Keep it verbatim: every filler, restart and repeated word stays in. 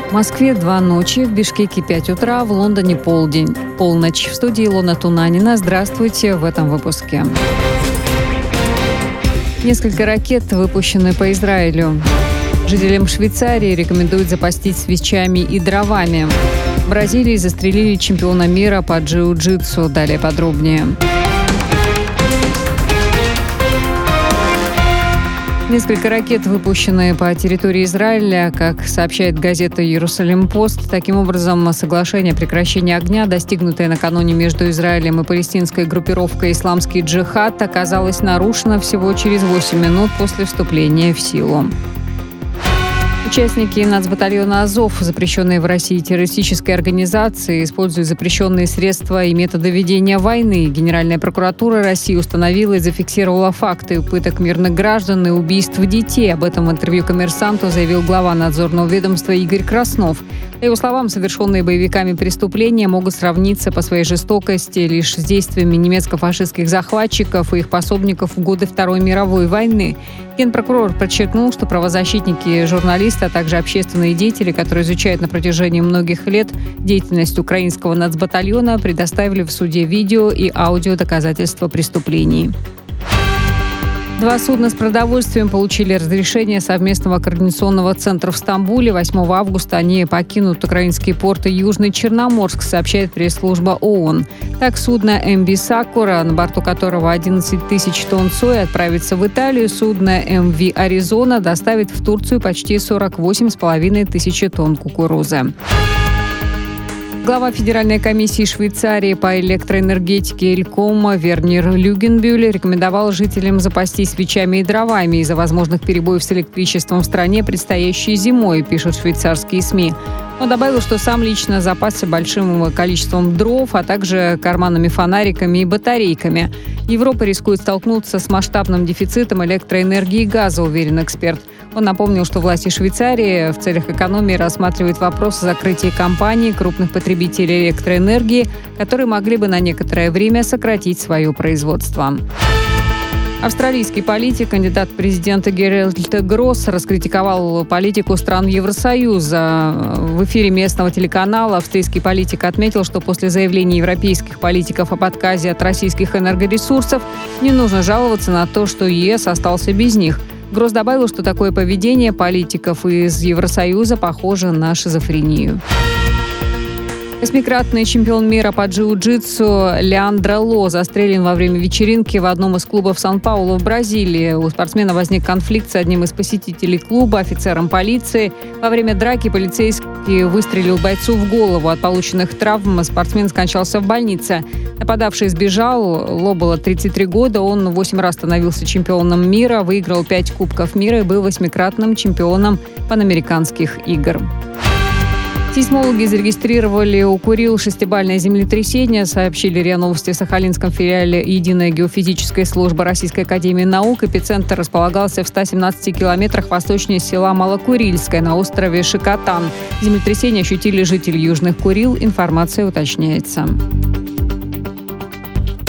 В Москве два ночи, в Бишкеке пять утра, в Лондоне полдень. Полночь. В студии Илона Тунанина. Здравствуйте в этом выпуске. Несколько ракет выпущены по Израилю. Жителям Швейцарии рекомендуют запастись свечами и дровами. В Бразилии застрелили чемпиона мира по джиу-джитсу. Далее подробнее. Несколько ракет выпущены по территории Израиля, как сообщает газета «Иерусалим-Пост». Таким образом, соглашение о прекращении огня, достигнутое накануне между Израилем и палестинской группировкой «Исламский джихад», оказалось нарушено всего через восемь минут после вступления в силу. Участники нацбатальона «Азов», запрещенные в России террористической организации, используют запрещенные средства и методы ведения войны. Генеральная прокуратура России установила и зафиксировала факты пыток мирных граждан и убийств детей. Об этом в интервью «Коммерсанту» заявил глава надзорного ведомства Игорь Краснов. По его словам, совершенные боевиками преступления могут сравниться по своей жестокости лишь с действиями немецко-фашистских захватчиков и их пособников в годы Второй мировой войны. Генпрокурор подчеркнул, что правозащитники, журналисты, а также общественные деятели, которые изучают на протяжении многих лет деятельность украинского нацбатальона, предоставили в суде видео и аудио доказательства преступлений. Два судна с продовольствием получили разрешение совместного координационного центра в Стамбуле. восьмого августа они покинут украинские порты Южный Черноморск, сообщает пресс-служба ООН. Так, судно эм ви «Сакура», на борту которого одиннадцать тысяч тонн сои, отправится в Италию. Судно эм ви «Аризона» доставит в Турцию почти сорок восемь с половиной тысячи тонн кукурузы. Глава Федеральной комиссии Швейцарии по электроэнергетике Элькома Вернер Люгенбюль рекомендовал жителям запастись свечами и дровами из-за возможных перебоев с электричеством в стране, предстоящей зимой, пишут швейцарские СМИ. Он добавил, что сам лично запасся большим количеством дров, а также карманными фонариками и батарейками. Европа рискует столкнуться с масштабным дефицитом электроэнергии и газа, уверен эксперт. Он напомнил, что власти Швейцарии в целях экономии рассматривают вопрос о закрытии компаний, крупных потребителей электроэнергии, которые могли бы на некоторое время сократить свое производство. Австралийский политик, кандидат в президенты Геральд Гросс, раскритиковал политику стран Евросоюза. В эфире местного телеканала австрийский политик отметил, что после заявлений европейских политиков об отказе от российских энергоресурсов не нужно жаловаться на то, что ЕС остался без них. Гросс добавил, что такое поведение политиков из Евросоюза похоже на шизофрению. Восьмикратный чемпион мира по джиу-джитсу Леандро Ло застрелен во время вечеринки в одном из клубов Сан-Паулу в Бразилии. У спортсмена возник конфликт с одним из посетителей клуба, офицером полиции. Во время драки полицейский выстрелил бойцу в голову. От полученных травм спортсмен скончался в больнице. Нападавший сбежал. Ло было тридцать три года. Он восемь раз становился чемпионом мира, выиграл пять кубков мира и был восьмикратным чемпионом панамериканских игр. Сейсмологи зарегистрировали у Курил шестибальное землетрясение, сообщили РИА Новости в Сахалинском филиале Единая геофизическая служба Российской академии наук. Эпицентр располагался в ста семнадцати километрах восточнее села Малокурильское на острове Шикотан. Землетрясение ощутили жители Южных Курил. Информация уточняется.